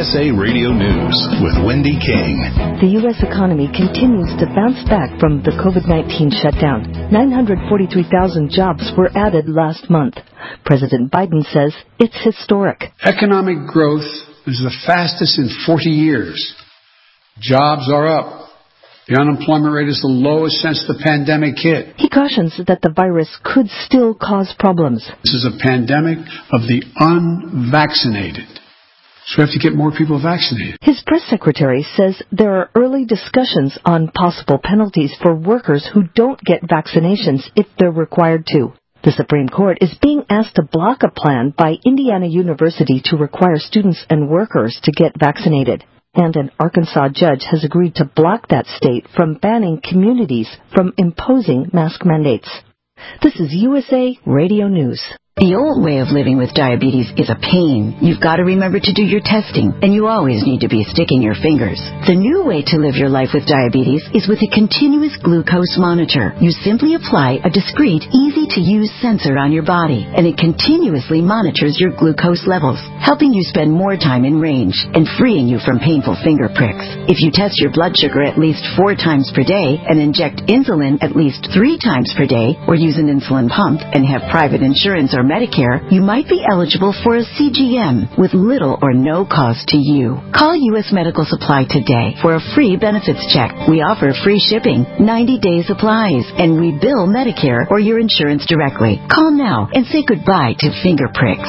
USA Radio News with Wendy King. The U.S. economy continues to bounce back from the COVID-19 shutdown. 943,000 jobs were added last month. President Biden says it's historic. Economic growth is the fastest in 40 years. Jobs are up. The unemployment rate is the lowest since the pandemic hit. He cautions that the virus could still cause problems. This is a pandemic of the unvaccinated. So we have to get more people vaccinated. His press secretary says there are early discussions on possible penalties for workers who don't get vaccinations if they're required to. The Supreme Court is being asked to block a plan by Indiana University to require students and workers to get vaccinated. And an Arkansas judge has agreed to block that state from banning communities from imposing mask mandates. This is USA Radio News. The old way of living with diabetes is a pain. You've got to remember to do your testing, and you always need to be sticking your fingers. The new way to live your life with diabetes is with a continuous glucose monitor. You simply apply a discreet, easy-to-use sensor on your body, and it continuously monitors your glucose levels, helping you spend more time in range and freeing you from painful finger pricks. If you test your blood sugar at least 4 times per day and inject insulin at least 3 times per day, or use an insulin pump and have private insurance or Medicare, you might be eligible for a CGM with little or no cost to you. Call U.S. Medical Supply today for a free benefits check. We offer free shipping, 90-day supplies, and we bill Medicare or your insurance directly. Call now and say goodbye to finger pricks.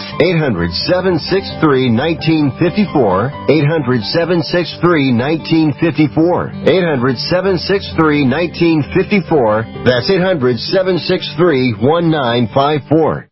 800-763-1954. 800-763-1954. 800-763-1954. That's 800-763-1954.